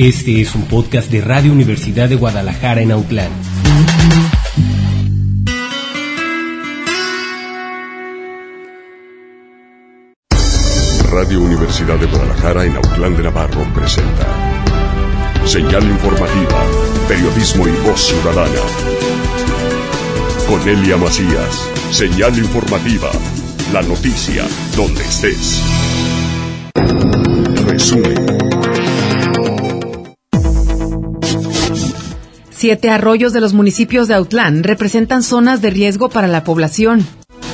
Este es un podcast de Radio Universidad de Guadalajara en Autlán. Radio Universidad de Guadalajara en Autlán de Navarro presenta Señal Informativa, Periodismo y Voz Ciudadana. Con Elia Macías, Señal Informativa, la noticia donde estés. Resumen. 7 arroyos de los municipios de Autlán representan zonas de riesgo para la población.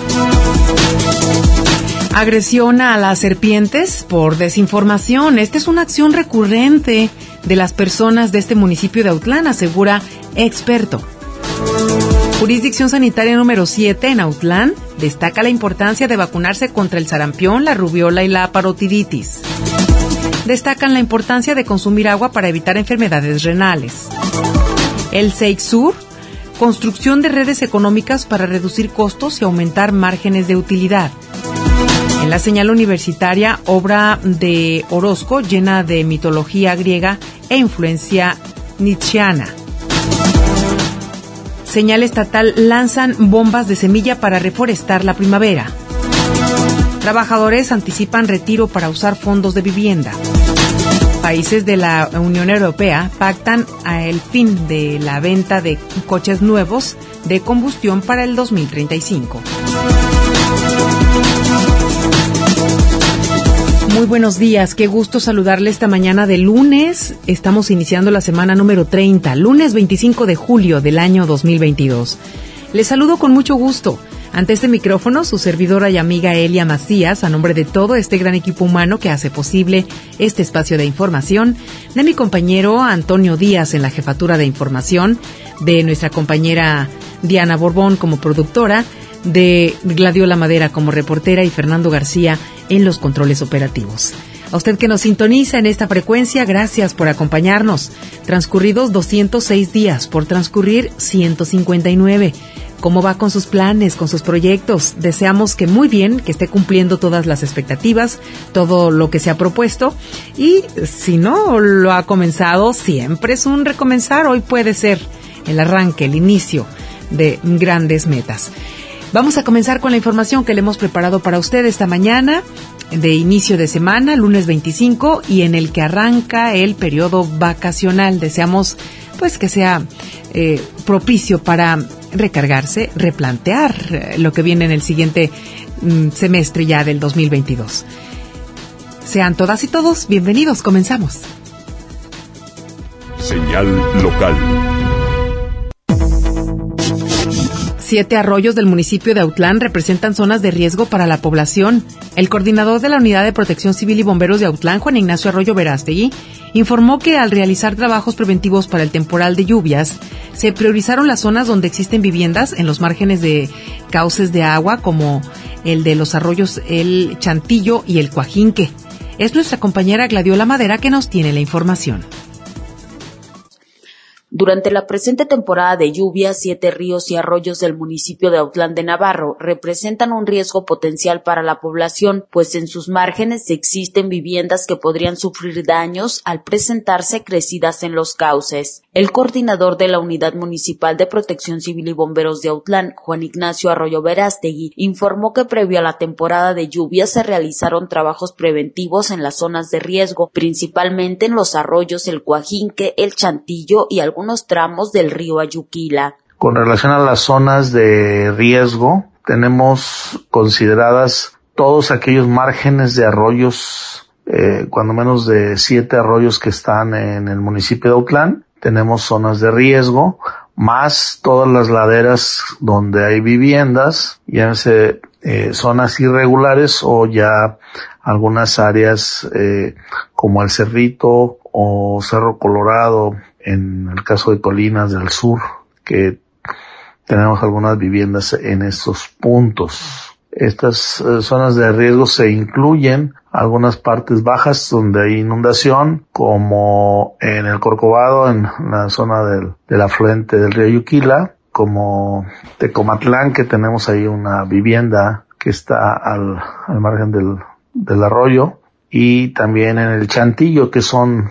Agresión a las serpientes por desinformación. Esta es una acción recurrente de las personas de este municipio de Autlán, asegura experto. Jurisdicción sanitaria número 7 en Autlán destaca la importancia de vacunarse contra el sarampión, la rubiola y la parotiditis. Destacan la importancia de consumir agua para evitar enfermedades renales. El SEICSUR, construcción de redes económicas para reducir costos y aumentar márgenes de utilidad. En la señal universitaria, obra de Orozco llena de mitología griega e influencia nietzscheana. Señal estatal, lanzan bombas de semilla para reforestar la primavera. Trabajadores anticipan retiro para usar fondos de vivienda. Países de la Unión Europea pactan el fin de la venta de coches nuevos de combustión para el 2035. Muy buenos días, qué gusto saludarle esta mañana de lunes. Estamos iniciando la semana número 30, lunes 25 de julio del año 2022. Les saludo con mucho gusto. Ante este micrófono, su servidora y amiga Elia Macías, a nombre de todo este gran equipo humano que hace posible este espacio de información, de mi compañero Antonio Díaz en la jefatura de información, de nuestra compañera Diana Borbón como productora, de Gladiola Madera como reportera y Fernando García en los controles operativos. A usted que nos sintoniza en esta frecuencia, gracias por acompañarnos. Transcurridos 206 días, por transcurrir 159. ¿Cómo va con sus planes, con sus proyectos? Deseamos que muy bien, que esté cumpliendo todas las expectativas, todo lo que se ha propuesto. Y si no lo ha comenzado, siempre es un recomenzar. Hoy puede ser el arranque, el inicio de grandes metas. Vamos a comenzar con la información que le hemos preparado para usted esta mañana, de inicio de semana, lunes 25, y en el que arranca el periodo vacacional. Deseamos pues que sea propicio para recargarse, replantear lo que viene en el siguiente semestre ya del 2022. Sean todas y todos bienvenidos, comenzamos. Señal local. 7 arroyos del municipio de Autlán representan zonas de riesgo para la población. El coordinador de la Unidad de Protección Civil y Bomberos de Autlán, Juan Ignacio Arroyo Verástegui, informó que al realizar trabajos preventivos para el temporal de lluvias, se priorizaron las zonas donde existen viviendas en los márgenes de cauces de agua, como el de los arroyos El Chantillo y El Coajinque. Es nuestra compañera Gladiola Madera que nos tiene la información. Durante la presente temporada de lluvias, 7 ríos y arroyos del municipio de Autlán de Navarro representan un riesgo potencial para la población, pues en sus márgenes existen viviendas que podrían sufrir daños al presentarse crecidas en los cauces. El coordinador de la Unidad Municipal de Protección Civil y Bomberos de Autlán, Juan Ignacio Arroyo Verástegui, informó que previo a la temporada de lluvias se realizaron trabajos preventivos en las zonas de riesgo, principalmente en los arroyos El Coajinque, El Chantillo y algunos tramos del río Ayuquila. Con relación a las zonas de riesgo, tenemos consideradas todos aquellos márgenes de arroyos, cuando menos de 7 arroyos que están en el municipio de Autlán. Tenemos zonas de riesgo, más todas las laderas donde hay viviendas, llámese zonas irregulares o ya algunas áreas como el Cerrito o Cerro Colorado, en el caso de Colinas del Sur, que tenemos algunas viviendas en estos puntos. Estas zonas de riesgo se incluyen algunas partes bajas donde hay inundación, como en el Corcovado, en la zona del afluente del río Ayuquila, como Tecomatlán, que tenemos ahí una vivienda que está al margen del arroyo, y también en el Chantillo, que son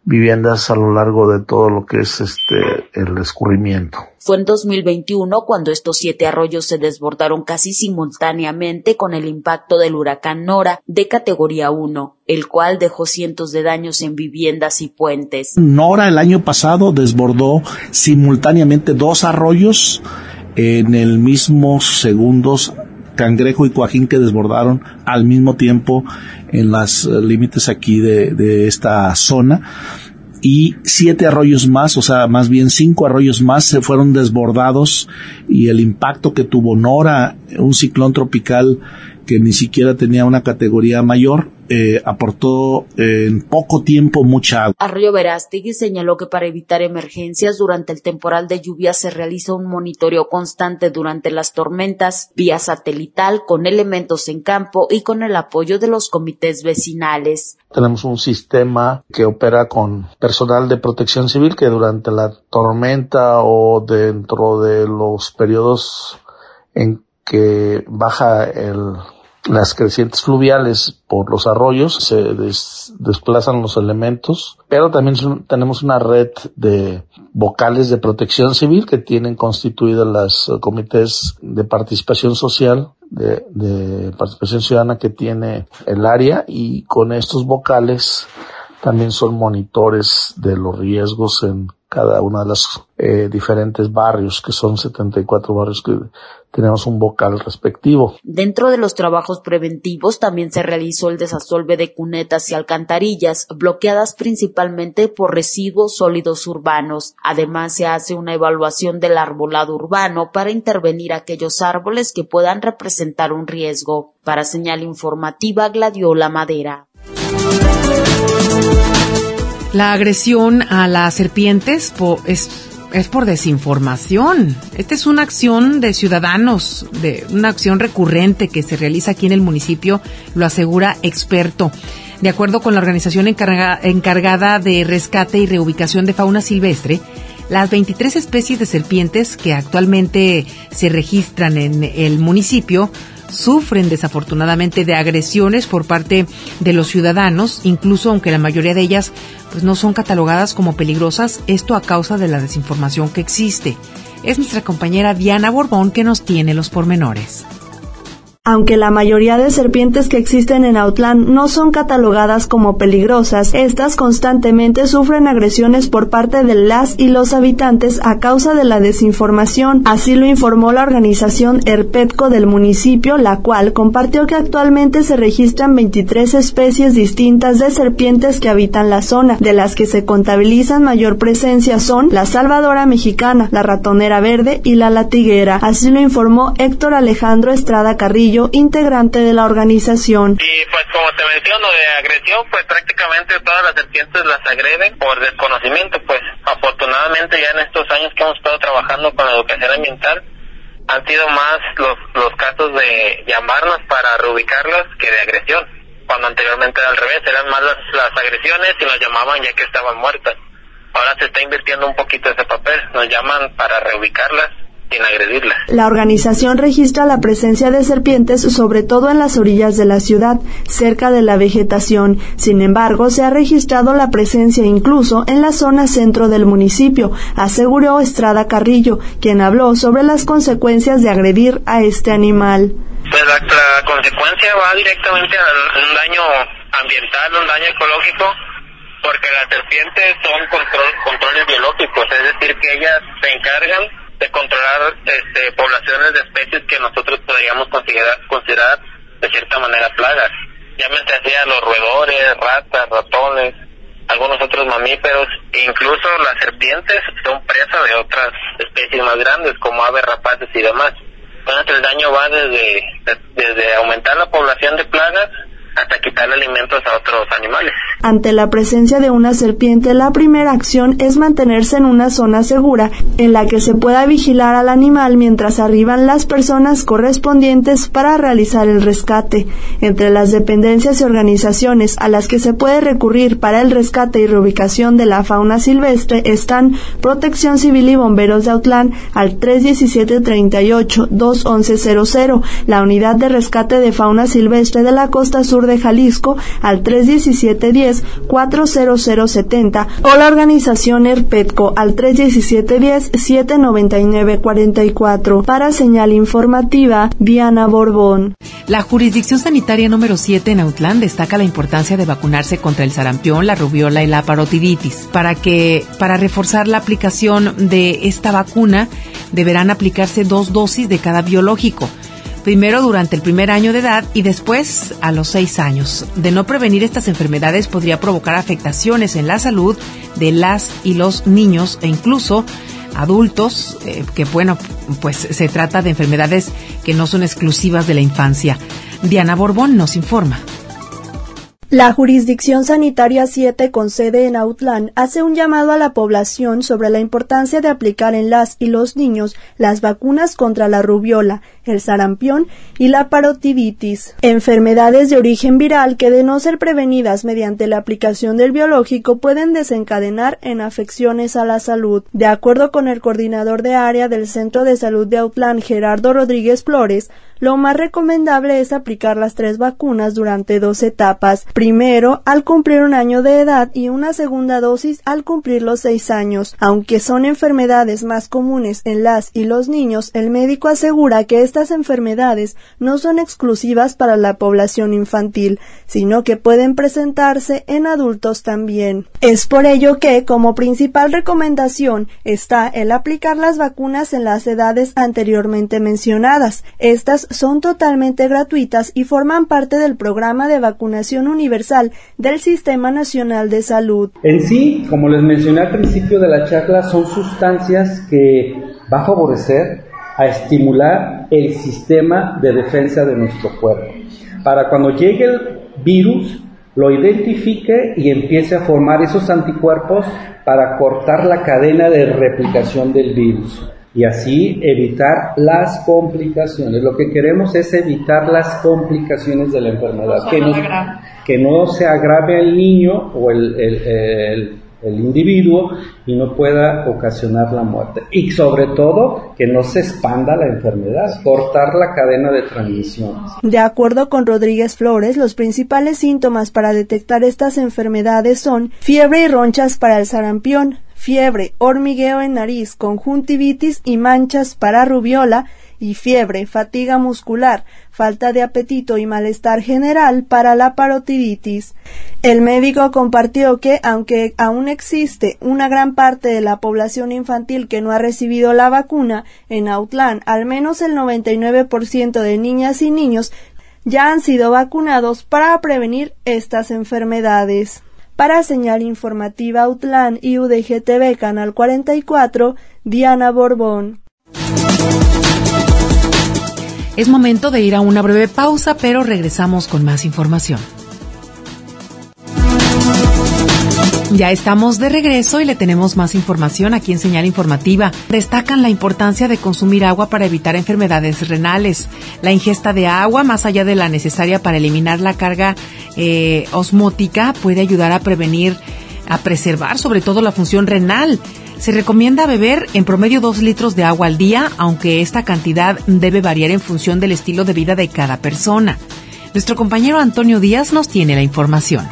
viviendas a lo largo de todo lo que es el escurrimiento. Fue en 2021 cuando estos 7 arroyos se desbordaron casi simultáneamente con el impacto del huracán Nora de categoría 1, el cual dejó cientos de daños en viviendas y puentes. Nora el año pasado desbordó simultáneamente 2 arroyos en el mismo segundos, Cangrejo y Coajín, que desbordaron al mismo tiempo en los límites aquí de esta zona, y 7 arroyos más, o sea, más bien 5 arroyos más se fueron desbordados, y el impacto que tuvo Nora, un ciclón tropical que ni siquiera tenía una categoría mayor, aportó en poco tiempo mucha agua. Arroyo Verástegui señaló que para evitar emergencias durante el temporal de lluvia se realiza un monitoreo constante durante las tormentas, vía satelital, con elementos en campo y con el apoyo de los comités vecinales. Tenemos un sistema que opera con personal de protección civil que durante la tormenta o dentro de los periodos en que baja las crecientes fluviales por los arroyos, se desplazan los elementos, pero también tenemos una red de vocales de protección civil que tienen constituidas las comités de participación social, de participación ciudadana que tiene el área, y con estos vocales también son monitores de los riesgos en cada uno de los diferentes barrios, que son 74 barrios que tenemos un vocal respectivo. Dentro de los trabajos preventivos también se realizó el desasolve de cunetas y alcantarillas, bloqueadas principalmente por residuos sólidos urbanos. Además, se hace una evaluación del arbolado urbano para intervenir aquellos árboles que puedan representar un riesgo. Para Señal Informativa, Gladiola Madera. La agresión a las serpientes es por desinformación. Esta es una acción de ciudadanos, una acción recurrente que se realiza aquí en el municipio, lo asegura experto. De acuerdo con la organización encargada de rescate y reubicación de fauna silvestre, las 23 especies de serpientes que actualmente se registran en el municipio sufren desafortunadamente de agresiones por parte de los ciudadanos, incluso aunque la mayoría de ellas pues no son catalogadas como peligrosas, esto a causa de la desinformación que existe. Es nuestra compañera Diana Borbón que nos tiene los pormenores. Aunque la mayoría de serpientes que existen en Autlán no son catalogadas como peligrosas, estas constantemente sufren agresiones por parte de las y los habitantes a causa de la desinformación. Así lo informó la organización Herpetco del municipio, la cual compartió que actualmente se registran 23 especies distintas de serpientes que habitan la zona, de las que se contabilizan mayor presencia son la salvadora mexicana, la ratonera verde y la latiguera. Así lo informó Héctor Alejandro Estrada Carrillo, integrante de la organización. Y pues como te menciono, de agresión, pues prácticamente todas las serpientes las agreden por desconocimiento. Pues afortunadamente ya en estos años que hemos estado trabajando con la educación ambiental, han sido más los casos de llamarnos para reubicarlas que de agresión, cuando anteriormente era al revés, eran más las agresiones y nos llamaban ya que estaban muertas. Ahora se está invirtiendo un poquito ese papel, nos llaman para reubicarlas sin agredirla. La organización registra la presencia de serpientes sobre todo en las orillas de la ciudad, cerca de la vegetación. Sin embargo, se ha registrado la presencia incluso en la zona centro del municipio, aseguró Estrada Carrillo, quien habló sobre las consecuencias de agredir a este animal. Pues la consecuencia va directamente a un daño ambiental, un daño ecológico, porque las serpientes son controles biológicos, es decir, que ellas se encargan de controlar poblaciones de especies que nosotros podríamos considerar de cierta manera plagas. Llámese así a los roedores, ratas, ratones, algunos otros mamíferos, e incluso las serpientes son presa de otras especies más grandes como aves rapaces y demás. Entonces el daño va desde aumentar la población de plagas hasta quitarle alimentos a otros animales. Ante la presencia de una serpiente, la primera acción es mantenerse en una zona segura en la que se pueda vigilar al animal mientras arriban las personas correspondientes para realizar el rescate. Entre las dependencias y organizaciones a las que se puede recurrir para el rescate y reubicación de la fauna silvestre están Protección Civil y Bomberos de Autlán al 317-38-211-00, la Unidad de Rescate de Fauna Silvestre de la Costa Sur sur de Jalisco al 317-10-40070 o la organización Herpetco al 317-10-799-44. Para Señal Informativa, Diana Borbón. La jurisdicción sanitaria número 7 en Autlán destaca la importancia de vacunarse contra el sarampión, la rubiola y la parotiditis. Para reforzar la aplicación de esta vacuna, deberán aplicarse 2 dosis de cada biológico. Primero durante el primer año de edad y después a los 6 años. De no prevenir estas enfermedades podría provocar afectaciones en la salud de las y los niños e incluso adultos, pues se trata de enfermedades que no son exclusivas de la infancia. Diana Borbón nos informa. La Jurisdicción Sanitaria 7 con sede en Autlán hace un llamado a la población sobre la importancia de aplicar en las y los niños las vacunas contra la rubiola, el sarampión y la parotiditis, enfermedades de origen viral que de no ser prevenidas mediante la aplicación del biológico pueden desencadenar en afecciones a la salud. De acuerdo con el coordinador de área del Centro de Salud de Autlán, Gerardo Rodríguez Flores, lo más recomendable es aplicar las 3 vacunas durante 2 etapas. Primero, al cumplir 1 año de edad y una segunda dosis al cumplir los 6 años. Aunque son enfermedades más comunes en las y los niños, el médico asegura que estas enfermedades no son exclusivas para la población infantil, sino que pueden presentarse en adultos también. Es por ello que, como principal recomendación, está el aplicar las vacunas en las edades anteriormente mencionadas. Estas son totalmente gratuitas y forman parte del programa de vacunación universal del Sistema Nacional de Salud. En sí, como les mencioné al principio de la charla, son sustancias que va a favorecer a estimular el sistema de defensa de nuestro cuerpo, para cuando llegue el virus lo identifique y empiece a formar esos anticuerpos para cortar la cadena de replicación del virus y así evitar las complicaciones. Lo que queremos es evitar las complicaciones de la enfermedad, que no se agrave al niño o el individuo y no pueda ocasionar la muerte. Y sobre todo, que no se expanda la enfermedad, cortar la cadena de transmisiones. De acuerdo con Rodríguez Flores, los principales síntomas para detectar estas enfermedades son fiebre y ronchas para el sarampión, fiebre, hormigueo en nariz, conjuntivitis y manchas para rubiola, y fiebre, fatiga muscular, falta de apetito y malestar general para la parotiditis. El médico compartió que, aunque aún existe una gran parte de la población infantil que no ha recibido la vacuna, en Autlán al menos el 99% de niñas y niños ya han sido vacunados para prevenir estas enfermedades. Para Señal Informativa Autlán y UDG-TV Canal 44, Diana Borbón. Es momento de ir a una breve pausa, pero regresamos con más información. Ya estamos de regreso y le tenemos más información aquí en Señal Informativa. Destacan la importancia de consumir agua para evitar enfermedades renales. La ingesta de agua, más allá de la necesaria para eliminar la carga osmótica, puede ayudar a preservar sobre todo la función renal. Se recomienda beber en promedio 2 litros de agua al día, aunque esta cantidad debe variar en función del estilo de vida de cada persona. Nuestro compañero Antonio Díaz nos tiene la información.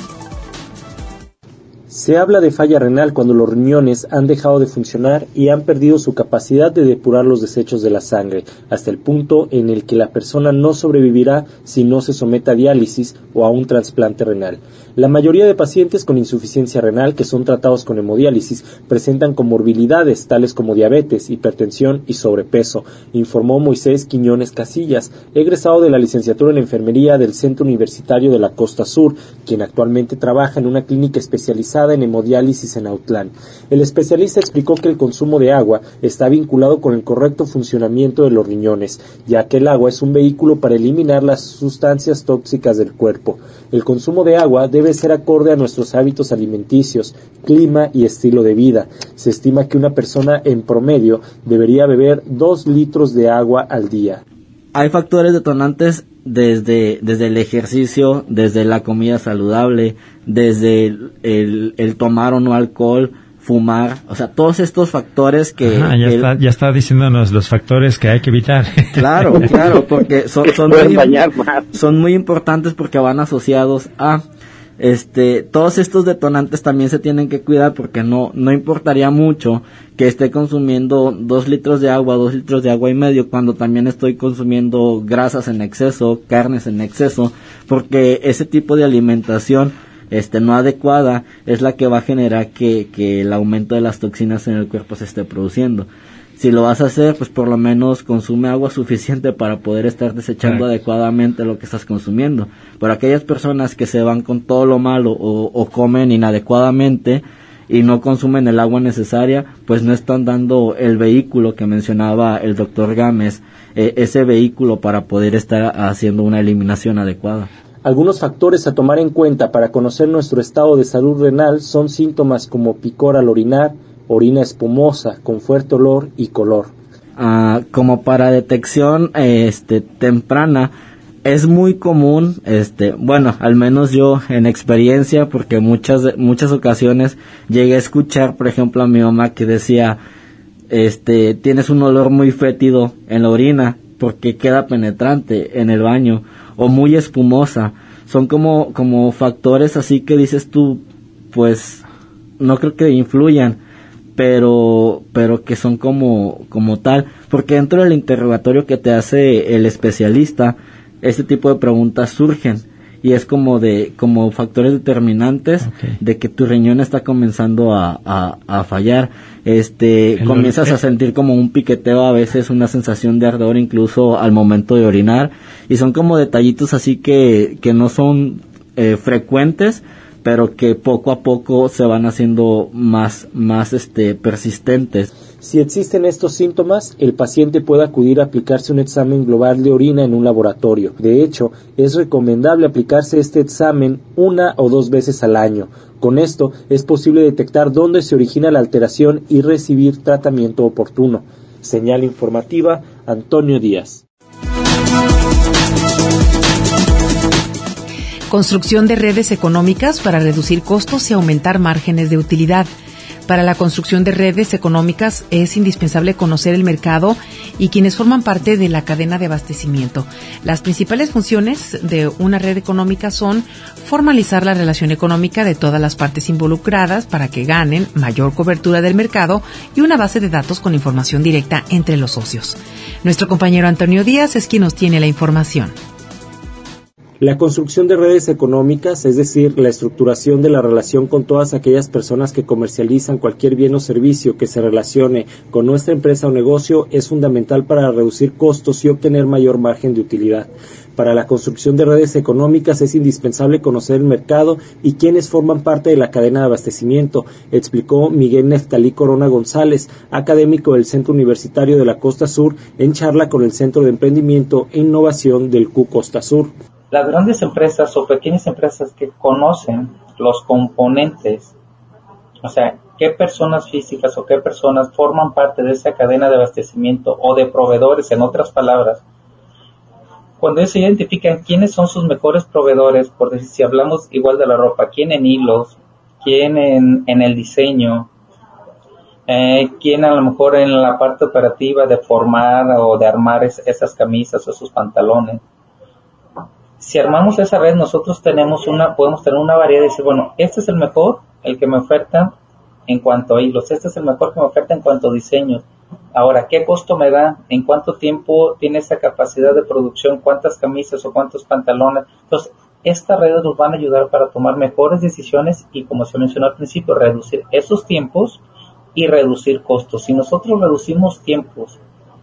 Se habla de falla renal cuando los riñones han dejado de funcionar y han perdido su capacidad de depurar los desechos de la sangre, hasta el punto en el que la persona no sobrevivirá si no se somete a diálisis o a un trasplante renal. La mayoría de pacientes con insuficiencia renal que son tratados con hemodiálisis presentan comorbilidades tales como diabetes, hipertensión y sobrepeso, informó Moisés Quiñones Casillas, egresado de la licenciatura en enfermería del Centro Universitario de la Costa Sur, quien actualmente trabaja en una clínica especializada en hemodiálisis en Autlán. El especialista explicó que el consumo de agua está vinculado con el correcto funcionamiento de los riñones, ya que el agua es un vehículo para eliminar las sustancias tóxicas del cuerpo. El consumo de agua debe ser acorde a nuestros hábitos alimenticios, clima y estilo de vida. Se estima que una persona en promedio debería beber 2 litros de agua al día. Hay factores detonantes desde el ejercicio, desde la comida saludable, desde el tomar o no alcohol, fumar, o sea, todos estos factores que... ya está diciéndonos los factores que hay que evitar. Claro, porque son muy importantes porque van asociados a... todos estos detonantes también se tienen que cuidar porque no importaría mucho que esté consumiendo 2 litros de agua, 2 litros de agua y medio, cuando también estoy consumiendo grasas en exceso, carnes en exceso, porque ese tipo de alimentación no adecuada es la que va a generar que el aumento de las toxinas en el cuerpo se esté produciendo. Si lo vas a hacer, pues por lo menos consume agua suficiente para poder estar desechando adecuadamente lo que estás consumiendo. Pero aquellas personas que se van con todo lo malo o comen inadecuadamente y no consumen el agua necesaria, pues no están dando el vehículo que mencionaba el doctor Gámez, ese vehículo para poder estar haciendo una eliminación adecuada. Algunos factores a tomar en cuenta para conocer nuestro estado de salud renal son síntomas como picor al orinar, orina espumosa, con fuerte olor y color. Como para detección temprana, es muy común, bueno, al menos yo en experiencia, porque muchas ocasiones llegué a escuchar, por ejemplo, a mi mamá que decía, tienes un olor muy fétido en la orina porque queda penetrante en el baño, o muy espumosa. Son como factores así que dices tú, pues no creo que influyan, pero que son como tal, porque dentro del interrogatorio que te hace el especialista, este tipo de preguntas surgen y es como factores determinantes de que tu riñón está comenzando a fallar. Comienzas a sentir como un piqueteo, a veces una sensación de ardor incluso al momento de orinar, y son como detallitos así que no son frecuentes, pero que poco a poco se van haciendo más persistentes. Si existen estos síntomas, el paciente puede acudir a aplicarse un examen global de orina en un laboratorio. De hecho, es recomendable aplicarse este examen 1 o 2 veces al año. Con esto es posible detectar dónde se origina la alteración y recibir tratamiento oportuno. Señal informativa, Antonio Díaz. Construcción de redes económicas para reducir costos y aumentar márgenes de utilidad. Para la construcción de redes económicas es indispensable conocer el mercado y quienes forman parte de la cadena de abastecimiento. Las principales funciones de una red económica son formalizar la relación económica de todas las partes involucradas para que ganen mayor cobertura del mercado y una base de datos con información directa entre los socios. Nuestro compañero Antonio Díaz es quien nos tiene la información. La construcción de redes económicas, es decir, la estructuración de la relación con todas aquellas personas que comercializan cualquier bien o servicio que se relacione con nuestra empresa o negocio, es fundamental para reducir costos y obtener mayor margen de utilidad. Para la construcción de redes económicas es indispensable conocer el mercado y quienes forman parte de la cadena de abastecimiento, explicó Miguel Neftalí Corona González, académico del Centro Universitario de la Costa Sur, en charla con el Centro de Emprendimiento e Innovación del CU Costa Sur. Las grandes empresas o pequeñas empresas que conocen los componentes, o sea, qué personas físicas o qué personas forman parte de esa cadena de abastecimiento o de proveedores, en otras palabras, cuando ellos identifican quiénes son sus mejores proveedores, por decir, si hablamos igual de la ropa, quién en hilos, quién en el diseño, quién a lo mejor en la parte operativa de formar o de armar esas camisas o esos pantalones. Si armamos esa red, nosotros podemos tener una variedad y decir, bueno, este es el mejor, el que me oferta en cuanto a hilos, este es el mejor que me oferta en cuanto a diseños. Ahora, ¿qué costo me da? ¿En cuánto tiempo tiene esa capacidad de producción? ¿Cuántas camisas o cuántos pantalones? Entonces, estas redes nos van a ayudar para tomar mejores decisiones y, como se mencionó al principio, reducir esos tiempos y reducir costos. Si nosotros reducimos tiempos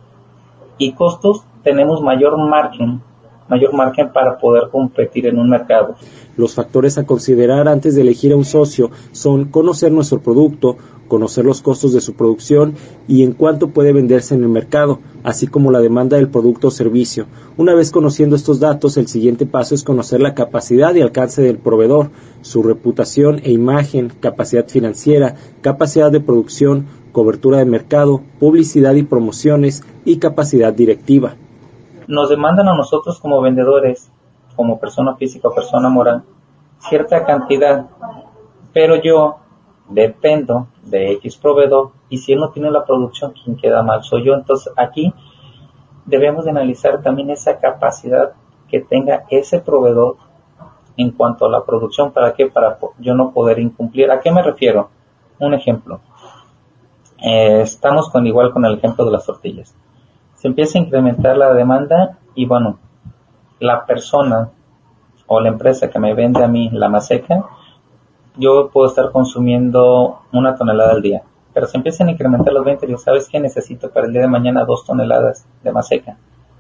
y costos, tenemos mayor margen para poder competir en un mercado. Los factores a considerar antes de elegir a un socio son conocer nuestro producto, conocer los costos de su producción y en cuánto puede venderse en el mercado, así como la demanda del producto o servicio. Una vez conociendo estos datos, el siguiente paso es conocer la capacidad y alcance del proveedor, su reputación e imagen, capacidad financiera, capacidad de producción, cobertura de mercado, publicidad y promociones y capacidad directiva. Nos demandan a nosotros como vendedores, como persona física o persona moral, cierta cantidad, pero yo dependo de X proveedor, y si él no tiene la producción, quien queda mal soy yo. Entonces aquí debemos de analizar también esa capacidad que tenga ese proveedor en cuanto a la producción. ¿Para qué? Para yo no poder incumplir. ¿A qué me refiero? Un ejemplo. Estamos igual con el ejemplo de las tortillas. Se empieza a incrementar la demanda y bueno, la persona o la empresa que me vende a mí la maseca, yo puedo estar consumiendo 1 tonelada al día. Pero se empiezan a incrementar los 20 y digo, ¿sabes qué? Necesito para el día de mañana 2 toneladas de maseca.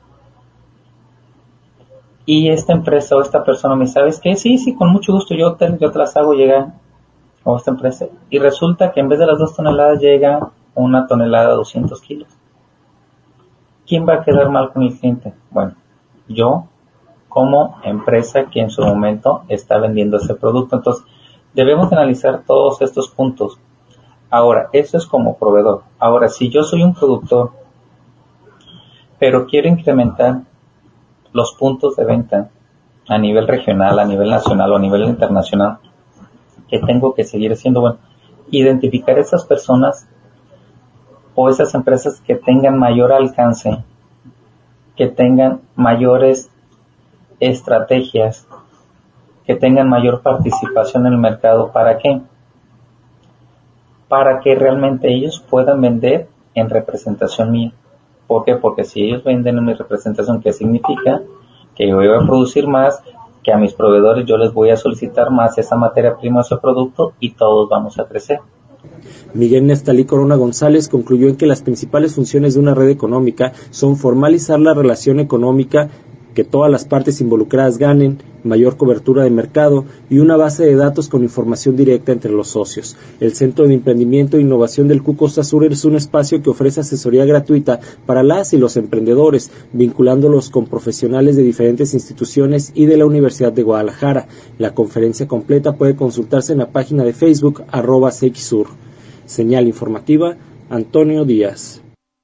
Y esta empresa o esta persona me dice, ¿sabes qué? Sí, con mucho gusto yo te las hago llegar. O esta empresa. Y resulta que en vez de las 2 toneladas llega 1 tonelada 200 kilos. ¿Quién va a quedar mal con el cliente? Bueno, yo como empresa que en su momento está vendiendo ese producto. Entonces, debemos analizar todos estos puntos. Ahora, eso es como proveedor. Ahora, si yo soy un productor, pero quiero incrementar los puntos de venta a nivel regional, a nivel nacional o a nivel internacional, que tengo que seguir haciendo, bueno, identificar esas personas o esas empresas que tengan mayor alcance, que tengan mayores estrategias, que tengan mayor participación en el mercado. ¿Para qué? Para que realmente ellos puedan vender en representación mía. ¿Por qué? Porque si ellos venden en mi representación, ¿qué significa? Que yo voy a producir más, que a mis proveedores yo les voy a solicitar más esa materia prima, ese producto, y todos vamos a crecer. Miguel Nestalí Corona González concluyó en que las principales funciones de una red económica son formalizar la relación económica, que todas las partes involucradas ganen, mayor cobertura de mercado y una base de datos con información directa entre los socios. El Centro de Emprendimiento e Innovación del Q Costa Sur es un espacio que ofrece asesoría gratuita para las y los emprendedores, vinculándolos con profesionales de diferentes instituciones y de la Universidad de Guadalajara. La conferencia completa puede consultarse en la página de Facebook @CXSur. Señal informativa, Antonio Díaz.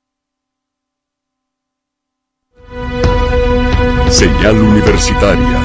Señal universitaria.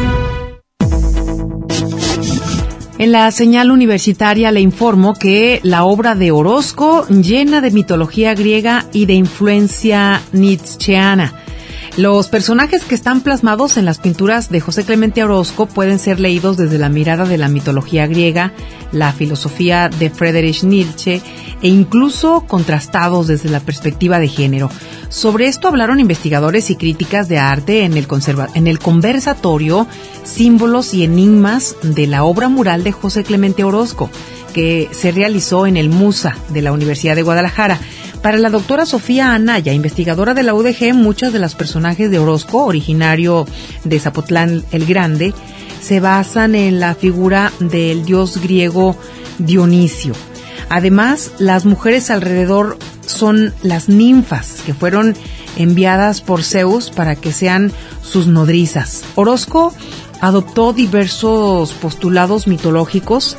En la señal universitaria le informo que la obra de Orozco, llena de mitología griega y de influencia nietzscheana. Los personajes que están plasmados en las pinturas de José Clemente Orozco pueden ser leídos desde la mirada de la mitología griega, la filosofía de Friedrich Nietzsche e incluso contrastados desde la perspectiva de género. Sobre esto hablaron investigadores y críticas de arte en el conversatorio Símbolos y Enigmas de la obra mural de José Clemente Orozco, que se realizó en el MUSA de la Universidad de Guadalajara. Para la doctora Sofía Anaya, investigadora de la UDG, muchos de los personajes de Orozco, originario de Zapotlán el Grande, se basan en la figura del dios griego Dionisio. Además, las mujeres alrededor son las ninfas que fueron enviadas por Zeus para que sean sus nodrizas. Orozco adoptó diversos postulados mitológicos,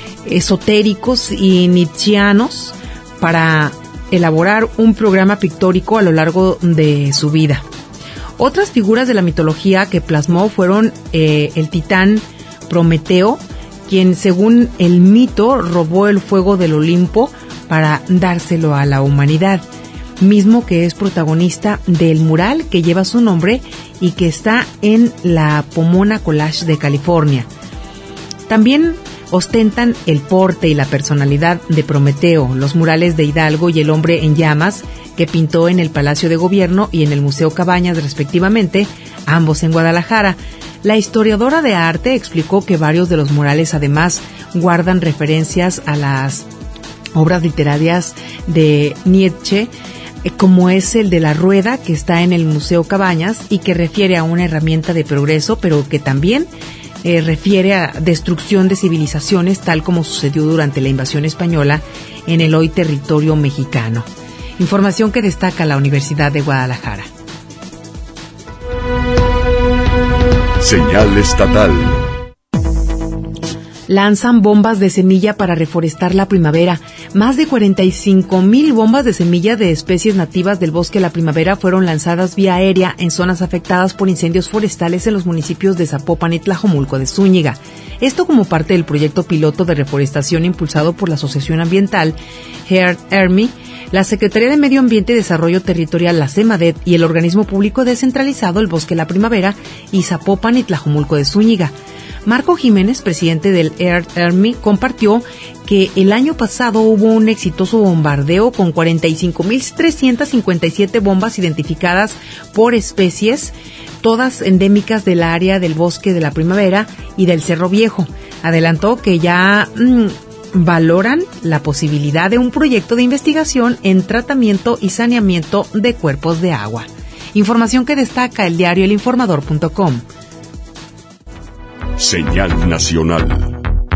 esotéricos y nietzscheanos para elaborar un programa pictórico a lo largo de su vida. Otras figuras de la mitología que plasmó fueron el titán Prometeo, quien según el mito robó el fuego del Olimpo para dárselo a la humanidad, mismo que es protagonista del mural que lleva su nombre y que está en la Pomona Collage de California. También ostentan el porte y la personalidad de Prometeo, los murales de Hidalgo y el hombre en llamas que pintó en el Palacio de Gobierno y en el Museo Cabañas respectivamente, ambos en Guadalajara. La historiadora de arte explicó que varios de los murales además guardan referencias a las obras literarias de Nietzsche, como es el de la rueda que está en el Museo Cabañas y que refiere a una herramienta de progreso, pero que también refiere a destrucción de civilizaciones, tal como sucedió durante la invasión española en el hoy territorio mexicano. Información que destaca la Universidad de Guadalajara. Señal estatal. lanzan bombas de semilla para reforestar la primavera. Más de 45,000 bombas de semilla de especies nativas del bosque La Primavera fueron lanzadas vía aérea en zonas afectadas por incendios forestales en los municipios de Zapopan y Tlajomulco de Zúñiga. Esto como parte del proyecto piloto de reforestación impulsado por la Asociación Ambiental Earth-Army, la Secretaría de Medio Ambiente y Desarrollo Territorial, la CEMADET, y el organismo público descentralizado El Bosque La Primavera y Zapopan y Tlajomulco de Zúñiga. Marco Jiménez, presidente del Earth-Army, compartió que el año pasado hubo un exitoso bombardeo con 45,357 bombas identificadas por especies, todas endémicas del área del Bosque de la Primavera y del Cerro Viejo. Adelantó que ya valoran la posibilidad de un proyecto de investigación en tratamiento y saneamiento de cuerpos de agua. Información que destaca el diario elinformador.com. Señal nacional.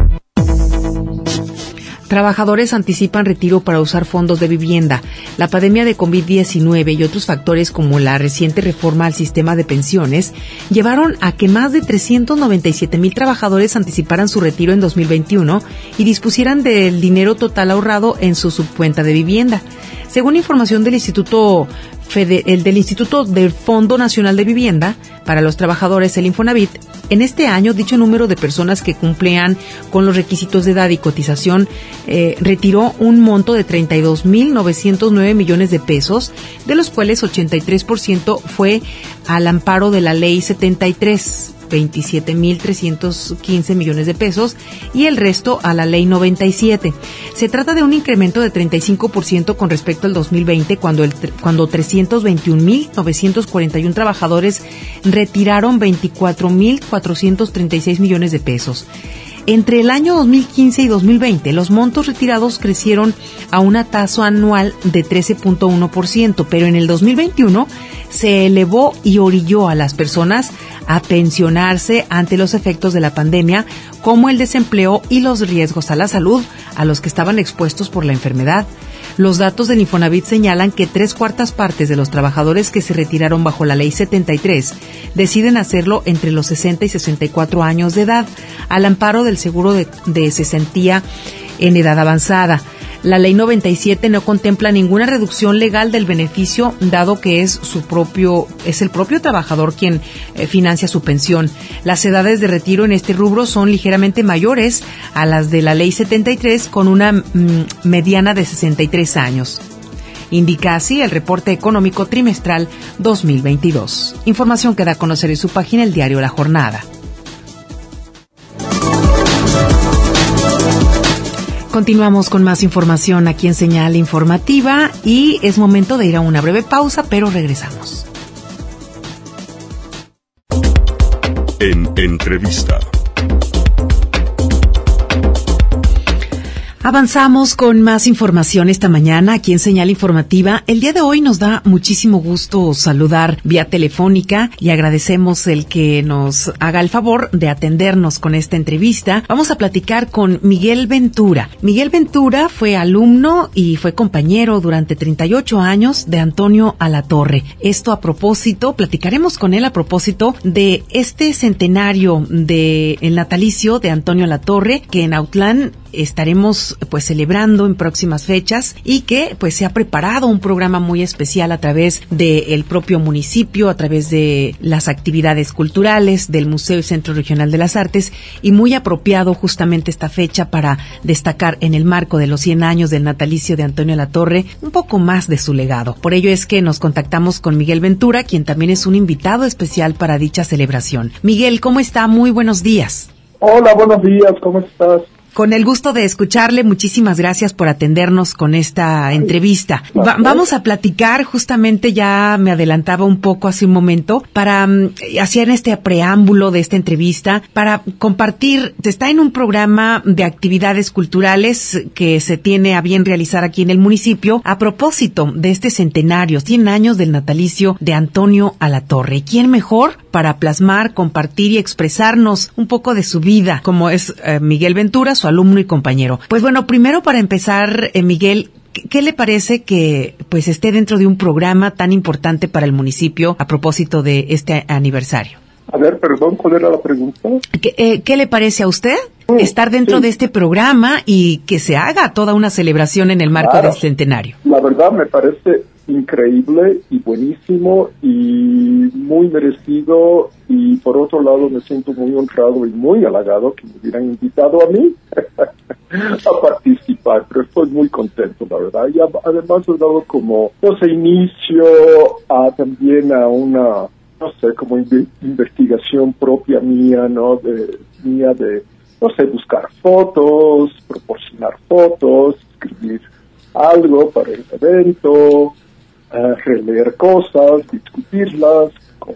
Trabajadores anticipan retiro para usar fondos de vivienda. La pandemia de COVID-19 y otros factores como la reciente reforma al sistema de pensiones llevaron a que más de 397,000 trabajadores anticiparan su retiro en 2021 y dispusieran del dinero total ahorrado en su subcuenta de vivienda. Según información del Instituto del Fondo Nacional de Vivienda para los Trabajadores, el Infonavit, en este año dicho número de personas que cumplían con los requisitos de edad y cotización retiró un monto de 32,909 millones de pesos, de los cuales 83% fue al amparo de la Ley 73, 27,315 millones de pesos, y el resto a la Ley 97. Se trata de un incremento de 35% con respecto al 2020, cuando 321,941 trabajadores retiraron 24,436 millones de pesos. Entre el año 2015 y 2020, los montos retirados crecieron a una tasa anual de 13.1%, pero en el 2021 se elevó y orilló a las personas a pensionarse ante los efectos de la pandemia, como el desempleo y los riesgos a la salud a los que estaban expuestos por la enfermedad. Los datos del Infonavit señalan que 3/4 partes de los trabajadores que se retiraron bajo la Ley 73 deciden hacerlo entre los 60 y 64 años de edad, al amparo del seguro de cesantía en edad avanzada. La Ley 97 no contempla ninguna reducción legal del beneficio, dado que es el propio trabajador quien financia su pensión. Las edades de retiro en este rubro son ligeramente mayores a las de la Ley 73, con una mediana de 63 años. Indica así el reporte económico trimestral 2022. Información que da a conocer en su página el diario La Jornada. Continuamos con más información aquí en Señal Informativa y es momento de ir a una breve pausa, pero regresamos. En entrevista. Avanzamos con más información esta mañana aquí en Señal Informativa. El día de hoy nos da muchísimo gusto saludar vía telefónica y agradecemos el que nos haga el favor de atendernos con esta entrevista. Vamos a platicar con Miguel Ventura. Miguel Ventura fue alumno y fue compañero durante 38 años de Antonio Alatorre. Platicaremos con él a propósito de este centenario el natalicio de Antonio Alatorre, que en Autlán estaremos celebrando en próximas fechas y que se ha preparado un programa muy especial a través del propio municipio, a través de las actividades culturales del Museo y Centro Regional de las Artes, y muy apropiado justamente esta fecha para destacar en el marco de los 100 años del natalicio de Antonio Alatorre un poco más de su legado. Por ello es que nos contactamos con Miguel Ventura, quien también es un invitado especial para dicha celebración. Miguel, ¿cómo está? Muy buenos días. Hola, buenos días, ¿cómo estás? Con el gusto de escucharle, muchísimas gracias por atendernos con esta entrevista. Vamos a platicar, justamente ya me adelantaba un poco hace un momento, para hacer este preámbulo de esta entrevista, para compartir, está en un programa de actividades culturales que se tiene a bien realizar aquí en el municipio, a propósito de este centenario, 100 años del natalicio de Antonio Alatorre. ¿Quién mejor para plasmar, compartir y expresarnos un poco de su vida, como es Miguel Ventura, su alumno y compañero? Pues bueno, primero para empezar, Miguel, ¿qué le parece que esté dentro de un programa tan importante para el municipio a propósito de este aniversario? A ver, perdón, ¿cuál era la pregunta? ¿Qué le parece a usted estar dentro de este programa y que se haga toda una celebración en el marco del centenario? La verdad me parece increíble y buenísimo y muy merecido, y por otro lado me siento muy honrado y muy halagado que me hubieran invitado a mí a participar, pero estoy muy contento, la verdad, y además he dado como, inicio también a una, como investigación propia mía, de buscar fotos, proporcionar fotos, escribir algo para el evento, releer cosas, discutirlas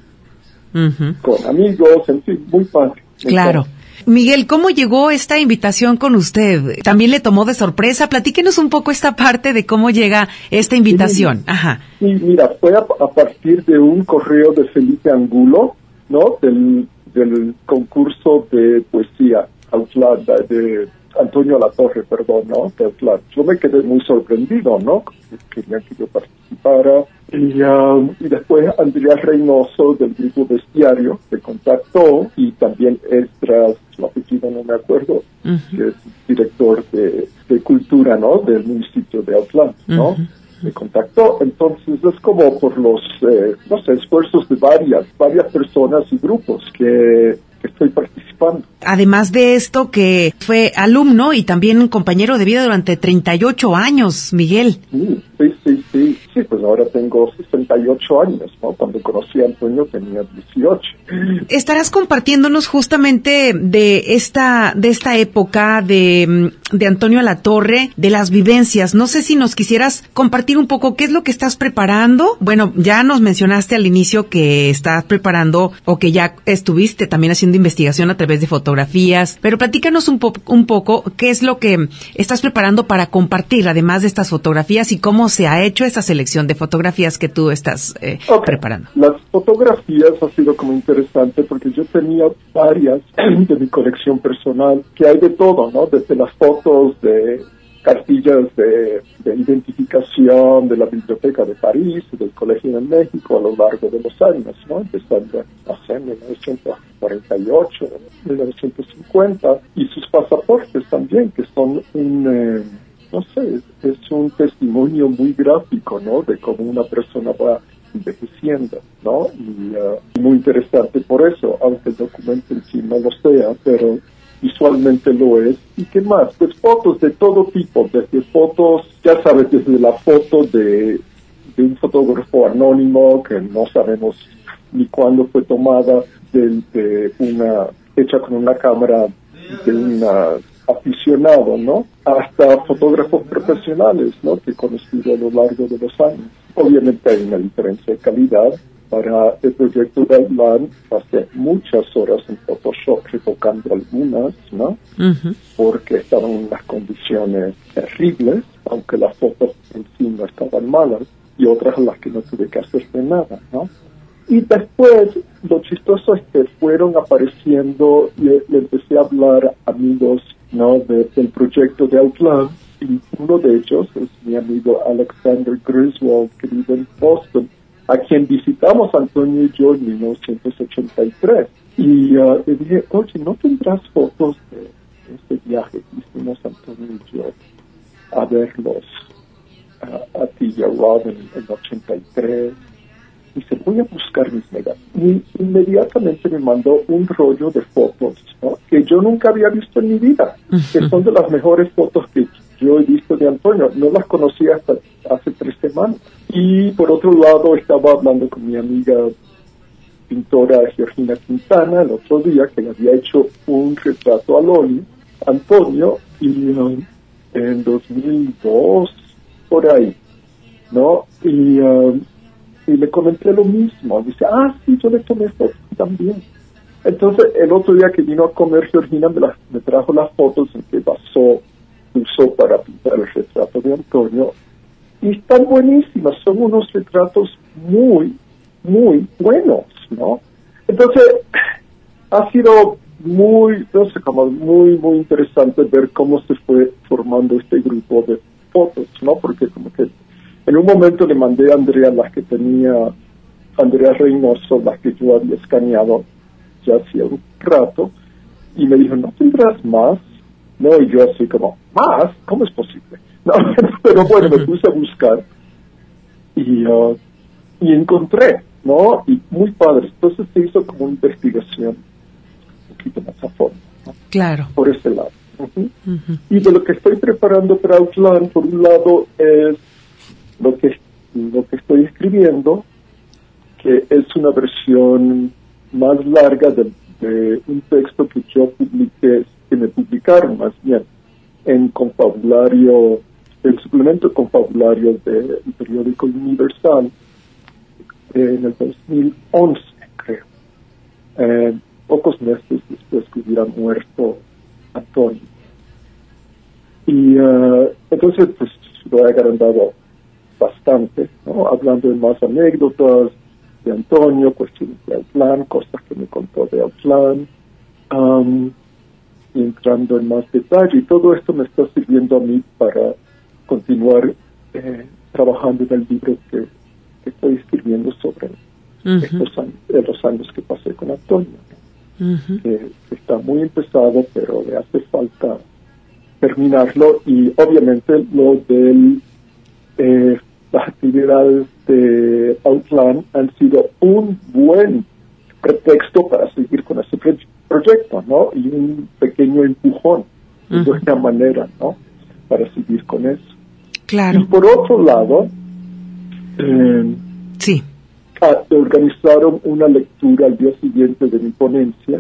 con amigos, en fin, muy padre. Claro. Miguel, ¿cómo llegó esta invitación con usted? ¿También le tomó de sorpresa? Platíquenos un poco esta parte de cómo llega esta invitación. Ajá. Sí, mira, fue a partir de un correo de Felipe Angulo, ¿no? Del concurso de poesía Outland, de Antonio Latorre, perdón, ¿no? De Outland. Yo me quedé muy sorprendido, ¿no? Querían que yo participara. Y después Andrea Reynoso del grupo Bestiario me contactó, y también Estras, su apellido no me acuerdo, que es director de cultura, ¿no? Del municipio de Outland, ¿no? Me contactó. Entonces es como por los, esfuerzos de varias personas y grupos que estoy participando. Además de esto, que fue alumno y también compañero de vida durante 38 años, Miguel. Sí, pues ahora tengo 68 años, ¿no? Cuando conocí a Antonio tenía 18. Estarás compartiéndonos justamente de esta época de Antonio Latorre, de las vivencias. No sé si nos quisieras compartir un poco qué es lo que estás preparando. Bueno, ya nos mencionaste al inicio que estás preparando, o que ya estuviste también haciendo investigación a través de fotografías, pero platícanos un poco qué es lo que estás preparando para compartir, además de estas fotografías, y cómo se ha hecho esta selección de fotografías que tú estás preparando. Las fotografías ha sido como interesante porque yo tenía varias de mi colección personal, que hay de todo, ¿no? Desde las fotos de cartillas de identificación de la Biblioteca de París, del Colegio de México a lo largo de los años, ¿no? Empezando en 1948, 1950, y sus pasaportes también, que son es un testimonio muy gráfico, ¿no? De cómo una persona va envejeciendo, ¿no? Y muy interesante por eso, aunque el documento en sí no lo sea, pero visualmente lo es. ¿Y qué más? Pues fotos de todo tipo, desde fotos, ya sabes, desde la foto de un fotógrafo anónimo que no sabemos ni cuándo fue tomada, hecha con una cámara de un aficionado, ¿no? Hasta fotógrafos profesionales, ¿no? Que he conocido a lo largo de los años. Obviamente hay una diferencia de calidad. Para el proyecto de Outland pasé muchas horas en Photoshop retocando algunas, ¿no? Porque estaban en unas condiciones terribles, aunque las fotos en sí no estaban malas, y otras a las que no tuve que hacerse nada, ¿no? Y después, lo chistoso es que fueron apareciendo, le empecé a hablar a amigos, ¿no? Del proyecto de Outland, y uno de ellos es mi amigo Alexander Griswold, que vive en Boston, a quien visitamos Antonio y yo en 1983. Y le dije, oye, ¿no tendrás fotos de este viaje que hicimos Antonio y yo a verlos a ti y a Robin en 83? Y se voy a buscar mis negativos. Y inmediatamente me mandó un rollo de fotos, ¿no? Que yo nunca había visto en mi vida, que son de las mejores fotos que yo he visto de Antonio. No las conocía hasta hace 3 semanas. Y por otro lado, estaba hablando con mi amiga pintora Georgina Quintana el otro día, que le había hecho un retrato al óleo, Antonio, y en 2002, por ahí, ¿no? Y le comenté lo mismo. Dice, sí, yo le tomé fotos también. Entonces, el otro día que vino a comer, Georgina me trajo las fotos en que usó para pintar el retrato de Antonio. Y están buenísimas, son unos retratos muy, muy buenos, ¿no? Entonces, ha sido muy interesante ver cómo se fue formando este grupo de fotos, ¿no? Porque como que en un momento le mandé a Andrea las que tenía Andrea Reynoso, las que yo había escaneado, ya hacía un rato, y me dijo, ¿no tendrás más? No, y yo así como, ¿más? ¿Cómo es posible? No, pero bueno, me puse a buscar y encontré, ¿no? Y muy padre. Entonces se hizo como una investigación un poquito más a fondo, ¿no? Claro. Por ese lado. Y de lo que estoy preparando para Outland, por un lado, es lo que estoy escribiendo, que es una versión más larga de un texto que yo publiqué, que me publicaron más bien, en Confabulario, el suplemento de Confabulario del periódico Universal, en el 2011, creo. Pocos meses después que hubiera muerto Antonio. Y entonces, pues, lo he agrandado bastante, ¿no? Hablando de más anécdotas de Antonio, cuestiones de Outland, cosas que me contó de Outland, y entrando en más detalle. Y todo esto me está sirviendo a mí para continuar trabajando en el libro que estoy escribiendo sobre los años que pasé con Antonio. Está muy empezado, pero le hace falta terminarlo, y obviamente lo del las actividades de Outland han sido un buen pretexto para seguir con ese proyecto, ¿no? Y un pequeño empujón de buena manera, ¿no? Para seguir con eso. Claro. Y por otro lado, organizaron una lectura al día siguiente de mi ponencia,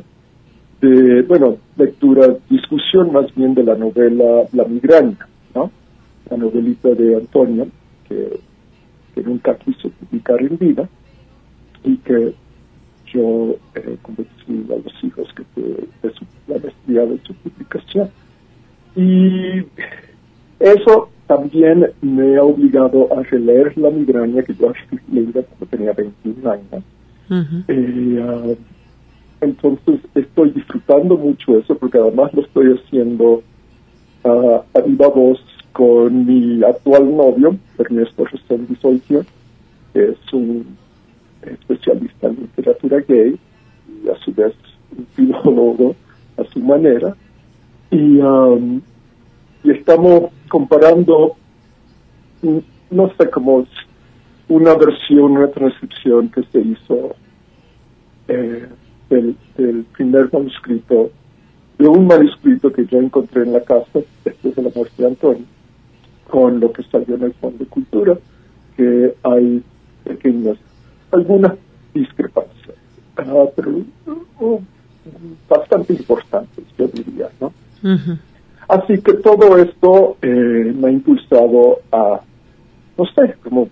discusión más bien de la novela La Migraña, ¿no? La novelita de Antonio, que nunca quiso publicar en vida, y que yo convencí a los hijos de la necesidad de su publicación. Y eso también me ha obligado a releer La Migraña, que yo había leído cuando tenía 21 años. Entonces estoy disfrutando mucho eso, porque además lo estoy haciendo a viva voz con mi actual novio, Ernesto Reséndiz Oitia, que es un especialista en literatura gay y a su vez un filólogo a su manera, y estamos comparando, no sé, como una transcripción que se hizo del primer manuscrito, de un manuscrito que yo encontré en la casa después de la muerte de Antonio, con lo que salió en el Fondo de Cultura, que hay algunas discrepancias, pero bastante importantes, yo diría, ¿no? Así que todo esto me ha impulsado a, no sé, como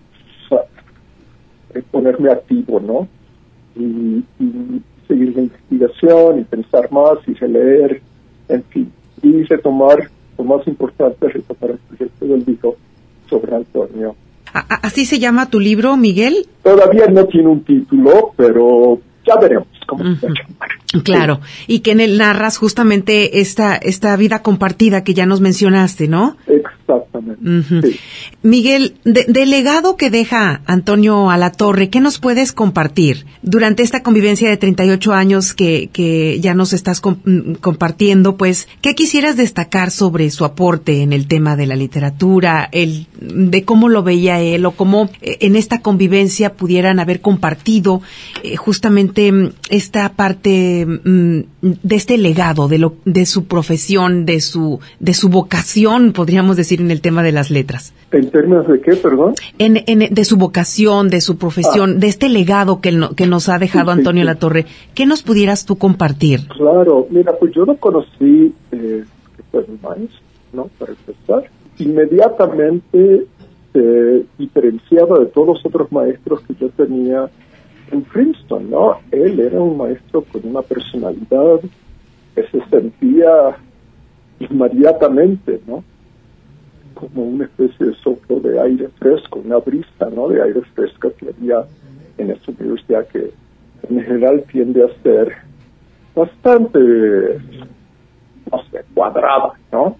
ponerme activo, ¿no? Y seguir la investigación y pensar más y releer, en fin, y retomar, lo más importante, retomar el proyecto del libro sobre Antonio. ¿Así se llama tu libro, Miguel? Todavía no tiene un título, pero ya veremos cómo se llama. Claro, y que en él narras justamente esta vida compartida que ya nos mencionaste, ¿no? Exactamente. Sí. Miguel, del legado que deja Antonio Alatorre, ¿qué nos puedes compartir durante esta convivencia de 38 años que ya nos estás compartiendo? Pues, ¿qué quisieras destacar sobre su aporte en el tema de la literatura, de cómo lo veía él, o cómo en esta convivencia pudieran haber compartido justamente esta parte de este legado, de su profesión, de su vocación, podríamos decir, en el tema de las letras? ¿En términos de qué, perdón? De su vocación, de su profesión, de este legado que nos ha dejado Antonio Alatorre. ¿Qué nos pudieras tú compartir? Claro, mira, pues yo lo conocí, que fue mi maestro, ¿no? Para empezar. Inmediatamente se diferenciaba de todos los otros maestros que yo tenía en Princeton, ¿no? Él era un maestro con una personalidad que se sentía inmediatamente, ¿no? Como una especie de soplo de aire fresco, una brisa, ¿no? De aire fresco que había en esta universidad, que en general tiende a ser bastante, no sé, cuadrada, ¿no?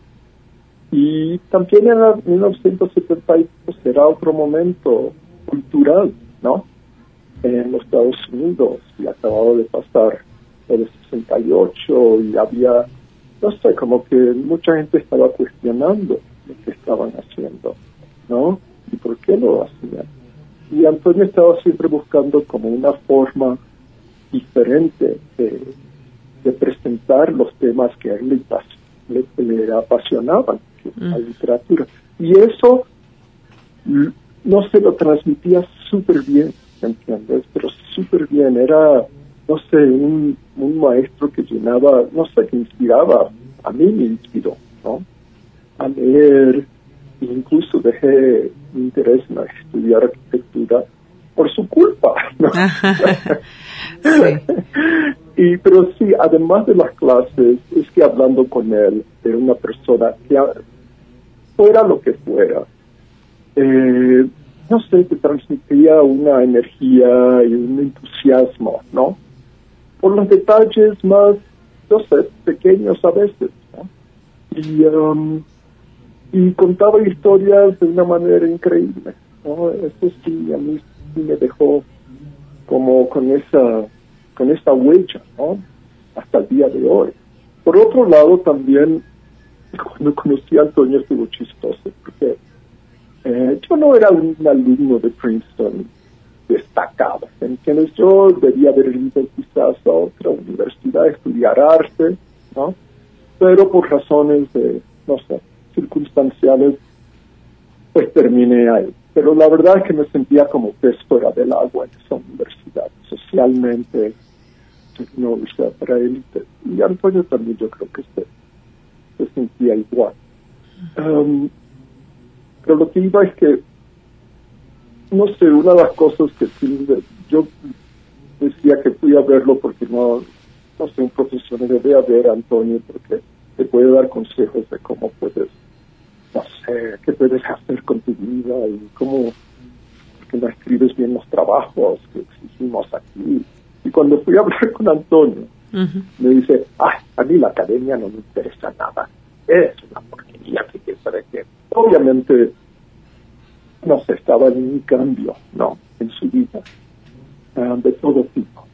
Y también en 1972 era otro momento cultural, ¿no? En los Estados Unidos, y acababa de pasar del 68 y había, no sé, como que mucha gente estaba cuestionando lo que estaban haciendo, ¿no? ¿Y por qué lo hacían? Y Antonio estaba siempre buscando como una forma diferente de presentar los temas que a él le apasionaban, la literatura. Y eso no se lo transmitía súper bien, ¿entiendes? Pero súper bien. Era, no sé, un maestro que llenaba, no sé, que inspiraba. A mí me inspiró, ¿no? A leer. Incluso dejé mi interés en estudiar arquitectura por su culpa, ¿no? Sí. Pero sí, además de las clases, es que hablando con él, era una persona que fuera lo que fuera, no sé, te transmitía una energía y un entusiasmo, ¿no? Por los detalles más, no sé, pequeños a veces, ¿no? Y contaba historias de una manera increíble, ¿no? Eso sí, a mí sí me dejó como con esta huella, ¿no? Hasta el día de hoy. Por otro lado, también, cuando conocí a Antonio estuvo chistoso, porque yo no era un alumno de Princeton destacado, ¿entiendes? Yo debía haber ido quizás a otra universidad a estudiar arte, ¿no? Pero por razones de, no sé, circunstanciales, pues terminé ahí. Pero la verdad es que me sentía como pez fuera del agua en esa universidad. Socialmente, una universidad para élite. Y Antonio también yo creo que se sentía igual. Pero lo que iba es que, no sé, una de las cosas que sí, yo decía que fui a verlo porque no sé, un profesor debe ver a Antonio porque te puede dar consejos de cómo puedes, no sé, qué puedes hacer con tu vida y cómo, porque no escribes bien los trabajos que exigimos aquí. Y cuando fui a hablar con Antonio, me dice, a mí la academia no me interesa nada, es una porquería que sabe que obviamente, no sé, estaba en un cambio, ¿no?, en su vida, de todo tipo.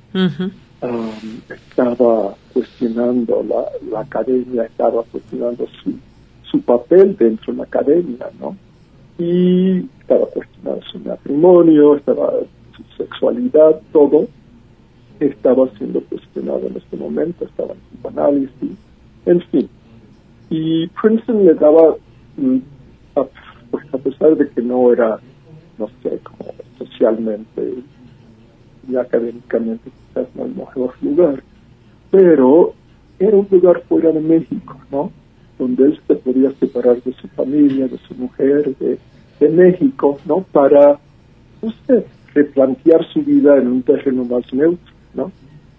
Estaba cuestionando la academia, estaba cuestionando su papel dentro de la academia, ¿no? Y estaba cuestionando su matrimonio, estaba su sexualidad, todo estaba siendo cuestionado en este momento, estaba en psicoanálisis, en fin. Y Princeton le daba, pues a pesar de que no era, no sé, como socialmente y académicamente quizás no el mejor lugar, pero era un lugar fuera de México, ¿no?, donde él se podía separar de su familia, de su mujer, de México, ¿no?, para, no sé, replantear su vida en un terreno más neutro, ¿no?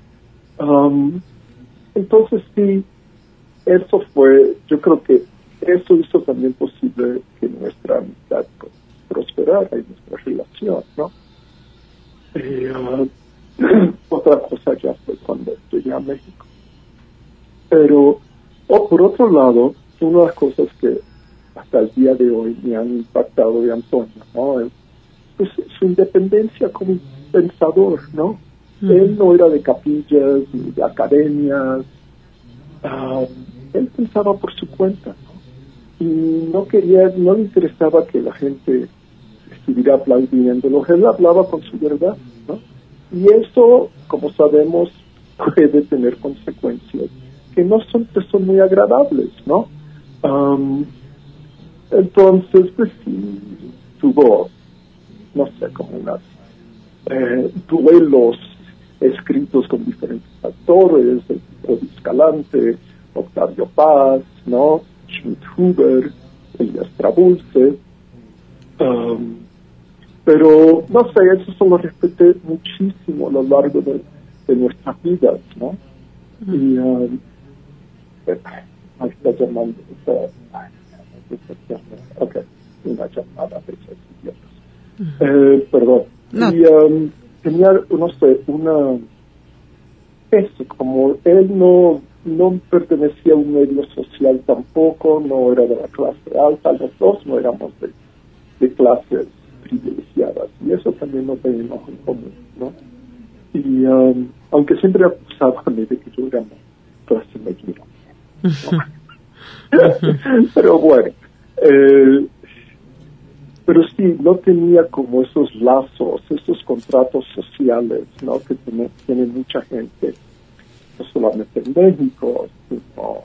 Entonces sí, eso fue, yo creo que eso hizo también posible que nuestra amistad prosperara y nuestra relación, ¿no? Otra cosa ya fue cuando llegué a México. Pero, por otro lado, una de las cosas que hasta el día de hoy me han impactado de Antonio, ¿no?, es pues, su independencia como pensador, ¿no? Él no era de capillas ni de academias, él pensaba por su cuenta, ¿no? Y no le interesaba que la gente estuviera aplaudiéndolo, él hablaba con su verdad, ¿no? Y eso, como sabemos, puede tener consecuencias que no son muy agradables, ¿no? Entonces, pues sí, tuvo, no sé, como unos duelos escritos con diferentes actores, el tipo Escalante, Octavio Paz, ¿no?, Schmidt-Huber, Elías Trabulce, pero, no sé, eso solo respeté muchísimo a lo largo de nuestras vidas, ¿no? Y ahí está llamando, ok, una llamada de esos idiotas. Perdón. No. Y tenía, no sé, eso, como él no pertenecía a un medio social tampoco, no era de la clase alta, los dos no éramos de clases privilegiadas, y eso también nos teníamos en común, ¿no? Y aunque siempre acusaban de que yo era clase mediana, ¿no? Pero bueno, pero sí, no tenía como esos lazos, esos contratos sociales, ¿no? Que tiene mucha gente, no solamente en México, sino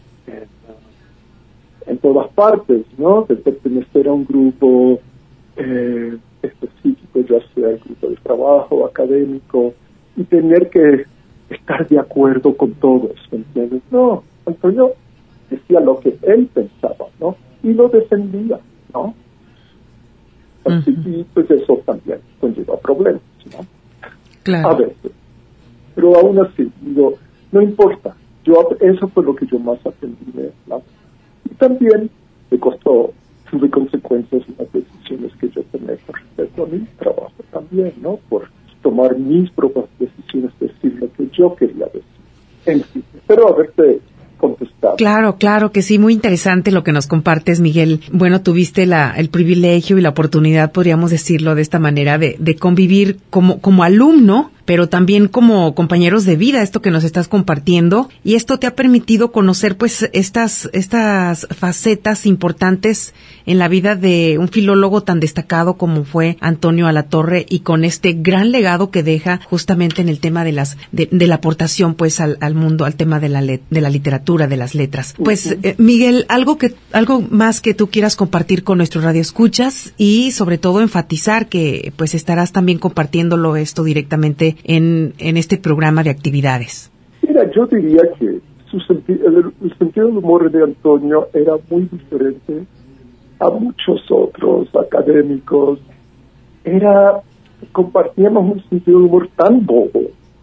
en todas partes, ¿no? De pertenecer a un grupo específico, ya sea el grupo de trabajo, académico, y tener que estar de acuerdo con todos, ¿me entiendes? No, Antonio decía lo que él pensaba, ¿no? Y lo defendía, ¿no? Así, y pues eso también conlleva problemas, ¿no? Claro. A veces. Pero aún así, digo, no importa. Eso fue lo que yo más aprendí de la. Y también me costó, tuve consecuencias en las decisiones que yo tomé con respecto a mi trabajo también, ¿no? Por tomar mis propias decisiones, decir lo que yo quería decir. En fin, pero haberte contestado. Claro que sí, muy interesante lo que nos compartes, Miguel. Bueno, tuviste el privilegio y la oportunidad, podríamos decirlo de esta manera, de convivir como alumno, pero también como compañeros de vida, esto que nos estás compartiendo, y esto te ha permitido conocer pues estas facetas importantes en la vida de un filólogo tan destacado como fue Antonio Alatorre, y con este gran legado que deja justamente en el tema de la aportación pues al mundo, al tema de la literatura, de las letras. Pues Miguel, algo más que tú quieras compartir con nuestros radioescuchas, y sobre todo enfatizar que pues estarás también compartiéndolo esto directamente en este programa de actividades. Mira, yo diría que el sentido del humor de Antonio era muy diferente a muchos otros académicos. Compartíamos un sentido del humor tan bobo.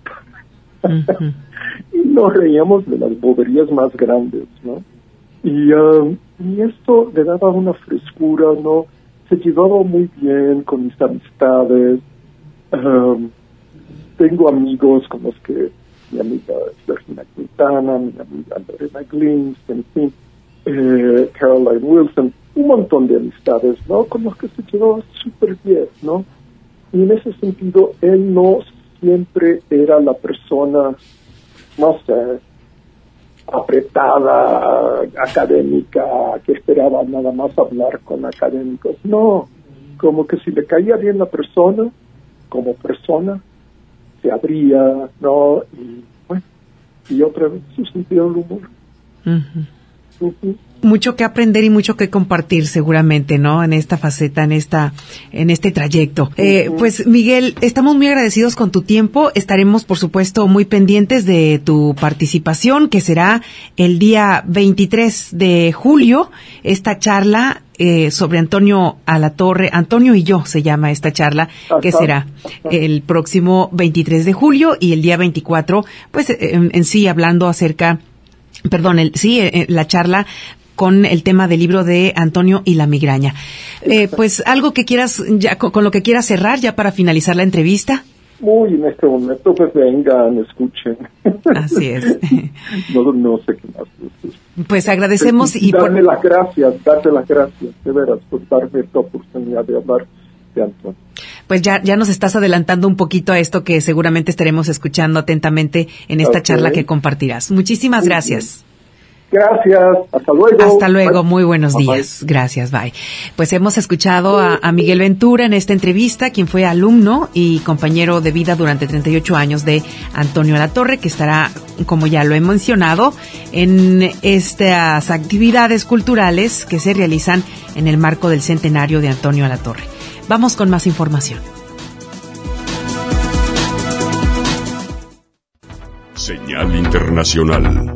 Y nos reíamos de las boberías más grandes, ¿no? Y esto le daba una frescura, ¿no? Se llevaba muy bien con mis amistades. Tengo amigos con los que mi amiga Georgina Quintana, mi amiga Lorena Glins, en fin, Caroline Wilson, un montón de amistades, ¿no? Con los que se llevaba súper bien, ¿no? Y en ese sentido, él no siempre era la persona, no sé, apretada, académica, que esperaba nada más hablar con académicos. No, como que si le caía bien la persona, como persona, se abría, ¿no? Y bueno, y otra vez su sentido del humor. Mucho que aprender y mucho que compartir seguramente, ¿no? En esta faceta, en este trayecto. Pues Miguel, estamos muy agradecidos con tu tiempo. Estaremos, por supuesto, muy pendientes de tu participación, que será el día 23 de julio, esta charla sobre Antonio Alatorre, Antonio y yo se llama esta charla, que será el próximo 23 de julio, y el día 24, pues en sí hablando acerca, la charla con el tema del libro de Antonio y la migraña. Pues algo que quieras, ya con lo que quieras cerrar ya para finalizar la entrevista. Muy en este momento, pues vengan, escuchen. Así es. No sé qué más decir. Pues agradecemos y darte las gracias, de veras, por darme esta oportunidad de hablar de Antonio. Pues ya nos estás adelantando un poquito a esto que seguramente estaremos escuchando atentamente en esta charla que compartirás. Muchísimas gracias. Gracias, hasta luego. Hasta luego, bye. Muy buenos días. Bye. Gracias, bye. Pues hemos escuchado a Miguel Ventura en esta entrevista, quien fue alumno y compañero de vida durante 38 años de Antonio Alatorre, que estará, como ya lo he mencionado, en estas actividades culturales que se realizan en el marco del centenario de Antonio Alatorre. Vamos con más información. Señal Internacional.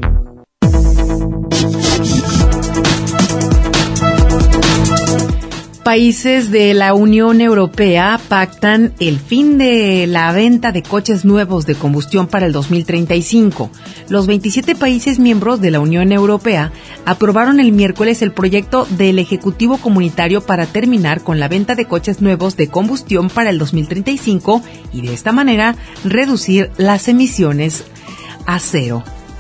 Países de la Unión Europea pactan el fin de la venta de coches nuevos de combustión para el 2035. Los 27 países miembros de la Unión Europea aprobaron el miércoles el proyecto del Ejecutivo Comunitario para terminar con la venta de coches nuevos de combustión para el 2035 y de esta manera reducir las emisiones a cero.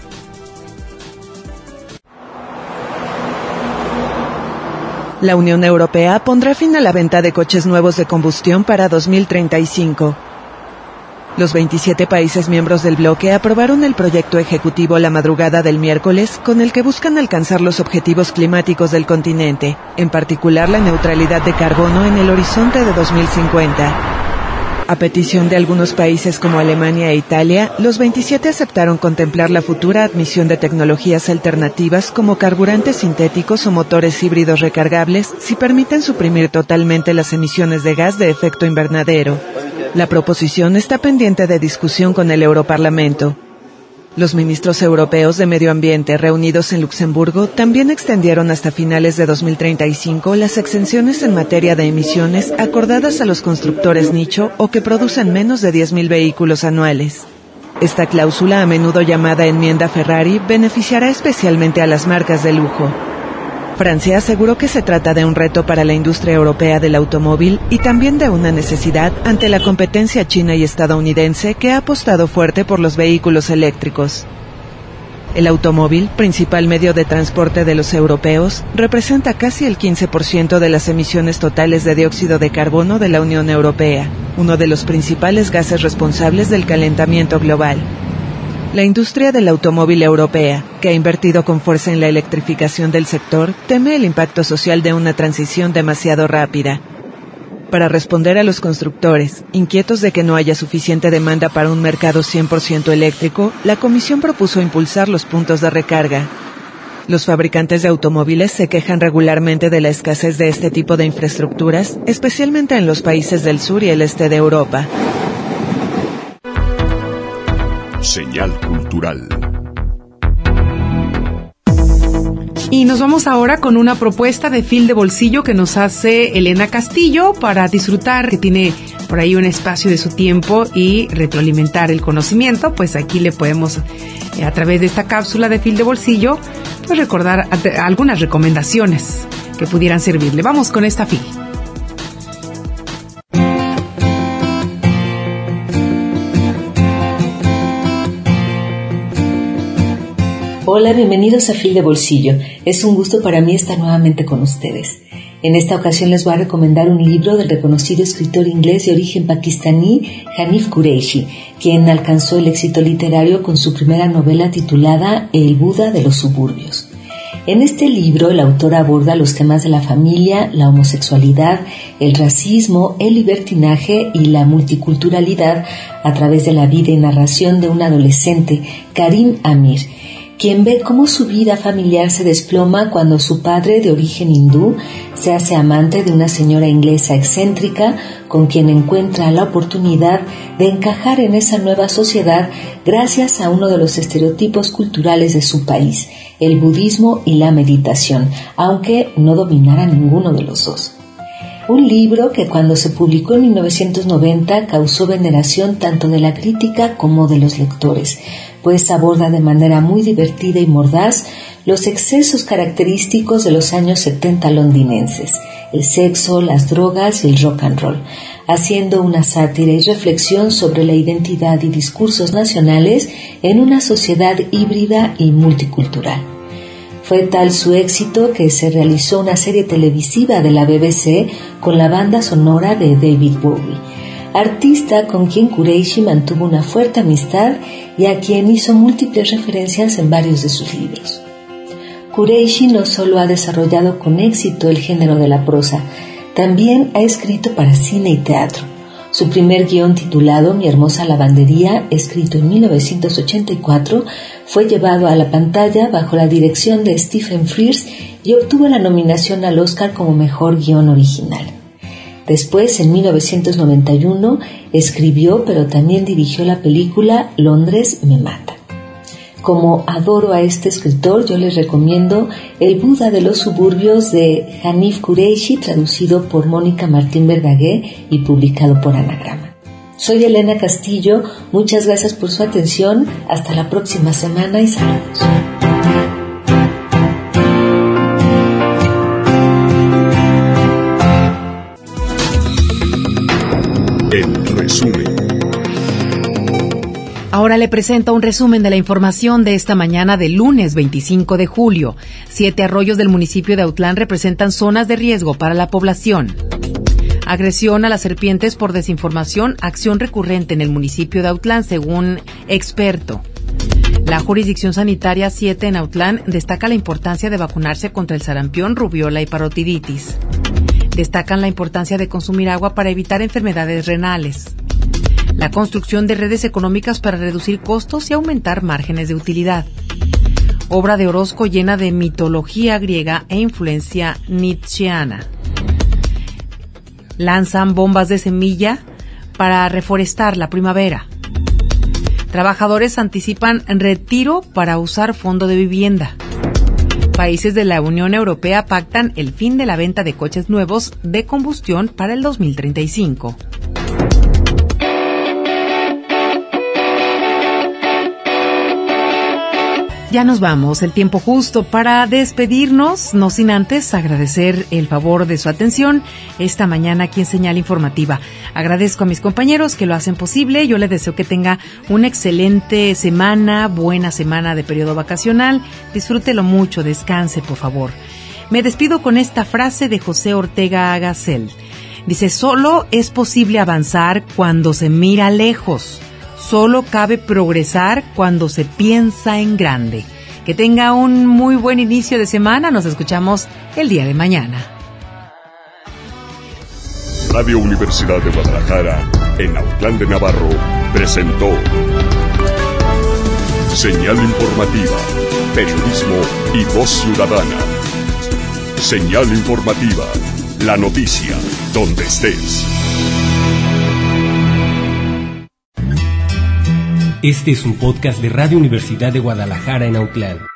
La Unión Europea pondrá fin a la venta de coches nuevos de combustión para 2035. Los 27 países miembros del bloque aprobaron el proyecto ejecutivo la madrugada del miércoles, con el que buscan alcanzar los objetivos climáticos del continente, en particular la neutralidad de carbono en el horizonte de 2050. A petición de algunos países como Alemania e Italia, los 27 aceptaron contemplar la futura admisión de tecnologías alternativas como carburantes sintéticos o motores híbridos recargables si permiten suprimir totalmente las emisiones de gas de efecto invernadero. La proposición está pendiente de discusión con el Europarlamento. Los ministros europeos de Medio Ambiente reunidos en Luxemburgo también extendieron hasta finales de 2035 las exenciones en materia de emisiones acordadas a los constructores nicho o que producen menos de 10.000 vehículos anuales. Esta cláusula, a menudo llamada enmienda Ferrari, beneficiará especialmente a las marcas de lujo. Francia aseguró que se trata de un reto para la industria europea del automóvil y también de una necesidad ante la competencia china y estadounidense que ha apostado fuerte por los vehículos eléctricos. El automóvil, principal medio de transporte de los europeos, representa casi el 15% de las emisiones totales de dióxido de carbono de la Unión Europea, uno de los principales gases responsables del calentamiento global. La industria del automóvil europea, que ha invertido con fuerza en la electrificación del sector, teme el impacto social de una transición demasiado rápida. Para responder a los constructores, inquietos de que no haya suficiente demanda para un mercado 100% eléctrico, la Comisión propuso impulsar los puntos de recarga. Los fabricantes de automóviles se quejan regularmente de la escasez de este tipo de infraestructuras, especialmente en los países del sur y el este de Europa. Señal cultural. Y nos vamos ahora con una propuesta de Fil de Bolsillo que nos hace Elena Castillo para disfrutar, que tiene por ahí un espacio de su tiempo y retroalimentar el conocimiento. Pues aquí le podemos, a través de esta cápsula de Fil de Bolsillo, pues recordar algunas recomendaciones que pudieran servirle. Vamos con esta Fil. Hola, bienvenidos a Fil de Bolsillo. Es un gusto para mí estar nuevamente con ustedes. En esta ocasión les voy a recomendar un libro del reconocido escritor inglés de origen pakistaní, Hanif Kureishi, quien alcanzó el éxito literario con su primera novela titulada El Buda de los suburbios. En este libro, el autor aborda los temas de la familia, la homosexualidad, el racismo, el libertinaje y la multiculturalidad a través de la vida y narración de un adolescente, Karim Amir, quien ve cómo su vida familiar se desploma cuando su padre, de origen hindú, se hace amante de una señora inglesa excéntrica con quien encuentra la oportunidad de encajar en esa nueva sociedad gracias a uno de los estereotipos culturales de su país, el budismo y la meditación, aunque no dominara ninguno de los dos. Un libro que cuando se publicó en 1990 causó veneración tanto de la crítica como de los lectores, pues aborda de manera muy divertida y mordaz los excesos característicos de los años 70 londinenses, el sexo, las drogas y el rock and roll, haciendo una sátira y reflexión sobre la identidad y discursos nacionales en una sociedad híbrida y multicultural. Fue tal su éxito que se realizó una serie televisiva de la BBC con la banda sonora de David Bowie, artista con quien Kureishi mantuvo una fuerte amistad y a quien hizo múltiples referencias en varios de sus libros. Kureishi no solo ha desarrollado con éxito el género de la prosa, también ha escrito para cine y teatro. Su primer guión, titulado Mi hermosa lavandería, escrito en 1984, fue llevado a la pantalla bajo la dirección de Stephen Frears y obtuvo la nominación al Oscar como mejor guión original. Después, en 1991, escribió pero también dirigió la película Londres me mata. Como adoro a este escritor, yo les recomiendo El Buda de los suburbios de Hanif Kureishi, traducido por Mónica Martín Verdaguer y publicado por Anagrama. Soy Elena Castillo, muchas gracias por su atención, hasta la próxima semana y saludos. El resumen. Ahora le presento un resumen de la información de esta mañana del lunes 25 de julio. 7 arroyos del municipio de Autlán representan zonas de riesgo para la población. Agresión a las serpientes por desinformación, acción recurrente en el municipio de Autlán, según experto. La Jurisdicción Sanitaria 7 en Autlán destaca la importancia de vacunarse contra el sarampión, rubiola y parotiditis. Destacan la importancia de consumir agua para evitar enfermedades renales. La construcción de redes económicas para reducir costos y aumentar márgenes de utilidad. Obra de Orozco llena de mitología griega e influencia nietzscheana. Lanzan bombas de semilla para reforestar la primavera. Trabajadores anticipan retiro para usar fondo de vivienda. Países de la Unión Europea pactan el fin de la venta de coches nuevos de combustión para el 2035. Ya nos vamos, el tiempo justo para despedirnos, no sin antes agradecer el favor de su atención esta mañana aquí en Señal Informativa. Agradezco a mis compañeros que lo hacen posible, yo les deseo que tenga una excelente semana, buena semana de periodo vacacional, disfrútelo mucho, descanse por favor. Me despido con esta frase de José Ortega Gasset. Dice, solo es posible avanzar cuando se mira lejos. Solo cabe progresar cuando se piensa en grande. Que tenga un muy buen inicio de semana. Nos escuchamos el día de mañana. Radio Universidad de Guadalajara, en Autlán de Navarro, presentó Señal Informativa, periodismo y voz ciudadana. Señal Informativa, la noticia donde estés. Este es un podcast de Radio Universidad de Guadalajara en Autlán.